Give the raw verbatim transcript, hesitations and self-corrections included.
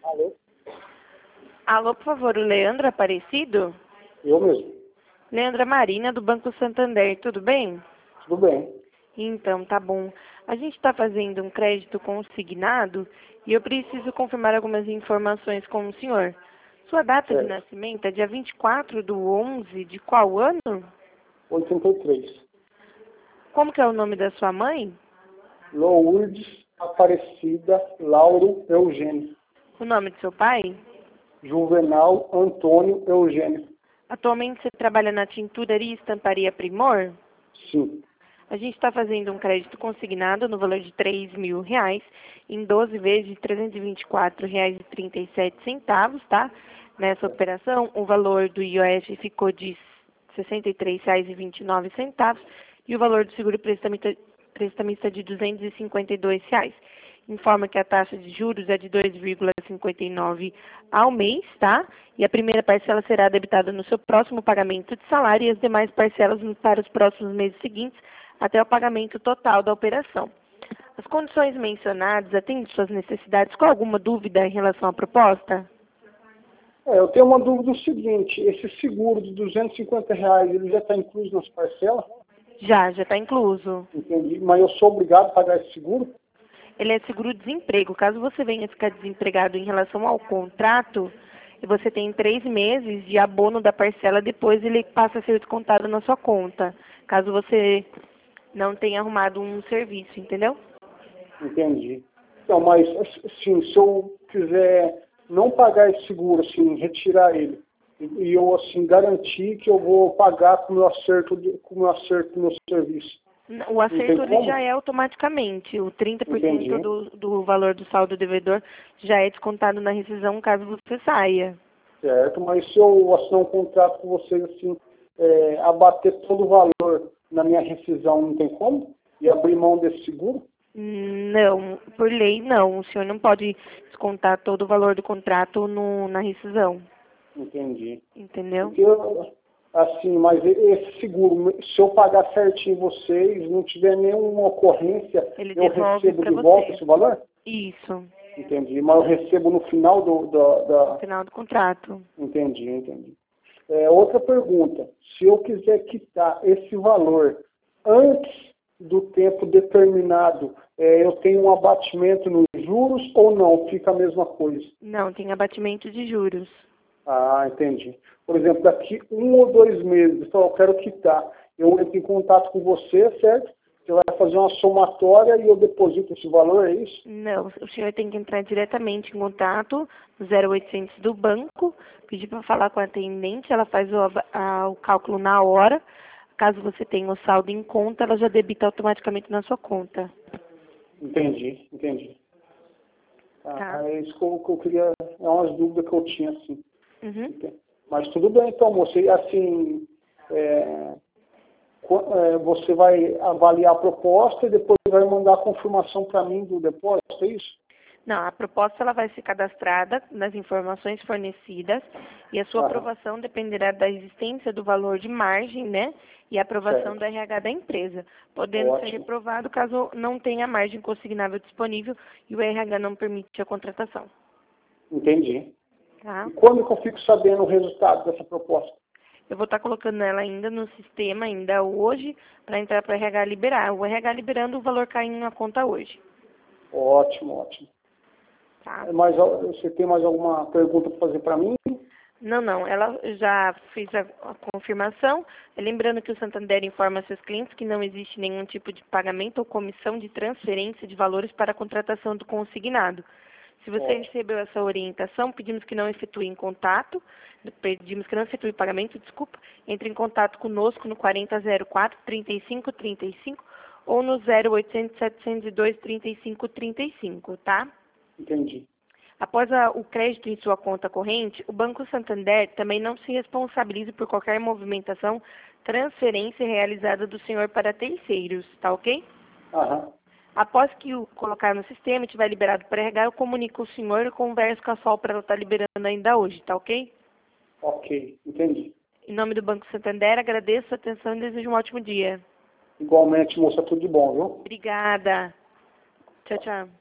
Alô? Alô, por favor, o Leandro Aparecido? Eu mesmo. Leandra Marina, do Banco Santander, tudo bem? Tudo bem. Então, tá bom. A gente está fazendo um crédito consignado e eu preciso confirmar algumas informações com o senhor. Sua data de Certo. nascimento é dia vinte e quatro do onze de qual ano? oitenta e três. Como que é o nome da sua mãe? Lourdes Aparecida Lauro Eugênio. O nome do seu pai? Juvenal Antônio Eugênio. Atualmente você trabalha na tinturaria e estamparia Primor? Sim. A gente está fazendo um crédito consignado no valor de três mil reais em doze vezes de trezentos e vinte e quatro reais e trinta e sete centavos, tá? Nessa operação, o valor do I O F ficou de sessenta e três reais e vinte e nove centavos e o valor do seguro prestamista, prestamista de duzentos e cinquenta e dois reais. Informa que a taxa de juros é de dois vírgula cinquenta e nove ao mês, tá? E a primeira parcela será debitada no seu próximo pagamento de salário e as demais parcelas para os próximos meses seguintes até o pagamento total da operação. As condições mencionadas atendem suas necessidades. Com alguma dúvida em relação à proposta? É, eu tenho uma dúvida do seguinte, esse seguro de duzentos e cinquenta reais, ele já está incluso nas parcelas? Já, já está incluso. Entendi. Mas eu sou obrigado a pagar esse seguro? Ele é seguro-desemprego. Caso você venha ficar desempregado em relação ao contrato, você tem três meses de abono da parcela, depois ele passa a ser descontado na sua conta. Caso você não tenha arrumado um serviço, entendeu? Entendi. Então, mas, assim, se eu quiser não pagar esse seguro, assim, retirar ele, e eu, assim, garantir que eu vou pagar com o meu acerto, de- com o meu acerto do meu serviço. O acerto ele como? já é automaticamente. O trinta por Entendi. cento do, do valor do saldo devedor já é descontado na rescisão caso você saia. Certo, mas se eu assinar um contrato com vocês, assim, é, abater todo o valor na minha rescisão, não tem como? E abrir mão desse seguro? Não, por lei não. O senhor não pode descontar todo o valor do contrato no, na rescisão. Entendi. Entendeu? Porque, eu, assim, mas esse seguro, se eu pagar certinho vocês, não tiver nenhuma ocorrência, Ele eu devolve recebo para de volta você. esse valor? Isso, Entendi. Mas eu recebo no final do, da, no da... final do contrato. Entendi, entendi. É, outra pergunta. Se eu quiser quitar esse valor antes do tempo determinado, é, eu tenho um abatimento nos juros ou não? Fica a mesma coisa? Não, tem abatimento de juros. Ah, entendi. Por exemplo, daqui um ou dois meses, então eu quero quitar. Eu entro em contato com você, certo? Você vai fazer uma somatória e eu deposito esse valor, é isso? Não, o senhor tem que entrar diretamente em contato no zero oitocentos do banco, pedir para falar com a atendente, ela faz o, a, o cálculo na hora. Caso você tenha o saldo em conta, ela já debita automaticamente na sua conta. Entendi, entendi. Ah, Tá? é isso que eu, que eu queria, é umas dúvidas que eu tinha, assim. Uhum. Mas tudo bem, então, moça. E assim, é, qu- é, você vai avaliar a proposta e depois vai mandar a confirmação para mim do depósito, é isso? Não, a proposta ela vai ser cadastrada nas informações fornecidas e a sua Aham. aprovação dependerá da existência do valor de margem, né? E a aprovação Certo. do R H da empresa, podendo ser Ótimo. reprovado caso não tenha margem consignável disponível e o R H não permite a contratação. Entendi. Tá? E quando que eu fico sabendo o resultado dessa proposta? Eu vou estar colocando ela ainda no sistema, ainda hoje, para entrar para o R H liberar. O R H liberando, o valor cai na conta hoje. Ótimo, ótimo. Tá? É, Mas ó, você tem mais alguma pergunta para fazer para mim? Não, não. Ela já fez a, a confirmação. Lembrando que o Santander informa seus clientes que não existe nenhum tipo de pagamento ou comissão de transferência de valores para a contratação do consignado. Se você Ótimo. recebeu essa orientação, pedimos que não efetue em contato, pedimos que não efetue pagamento, desculpa, entre em contato conosco no quarenta zero quatro, trinta e cinco trinta e cinco ou no zero oitocentos, setecentos e dois, trinta e cinco trinta e cinco, tá? Entendi. Após a- o crédito em sua conta corrente, o Banco Santander também não se responsabiliza por qualquer movimentação, transferência realizada do senhor para terceiros, tá ok? Aham. Após que o colocar no sistema e tiver liberado para R H, eu comunico o senhor e converso com a Sol para ela estar liberando ainda hoje, tá ok? Ok, entendi. Em nome do Banco Santander, agradeço a atenção e desejo um ótimo dia. Igualmente, moça, tudo de bom, viu? Obrigada. Tchau, tchau.